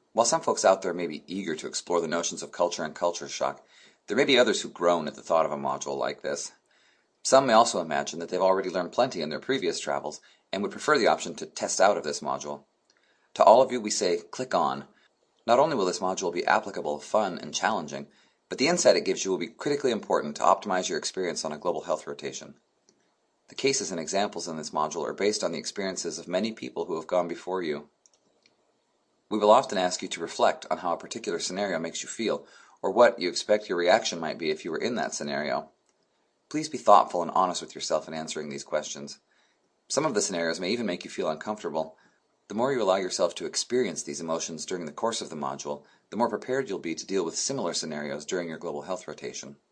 While some folks out there may be eager to explore the notions of culture and culture shock, there may be others who groan at the thought of a module like this. Some may also imagine that they've already learned plenty in their previous travels and would prefer the option to test out of this module. To all of you we say, click on. Not only will this module be applicable, fun, and challenging, but the insight it gives you will be critically important to optimize your experience on a global health rotation. The cases and examples in this module are based on the experiences of many people who have gone before you. We will often ask you to reflect on how a particular scenario makes you feel, or what you expect your reaction might be if you were in that scenario. Please be thoughtful and honest with yourself in answering these questions. Some of the scenarios may even make you feel uncomfortable. The more you allow yourself to experience these emotions during the course of the module, the more prepared you'll be to deal with similar scenarios during your global health rotation.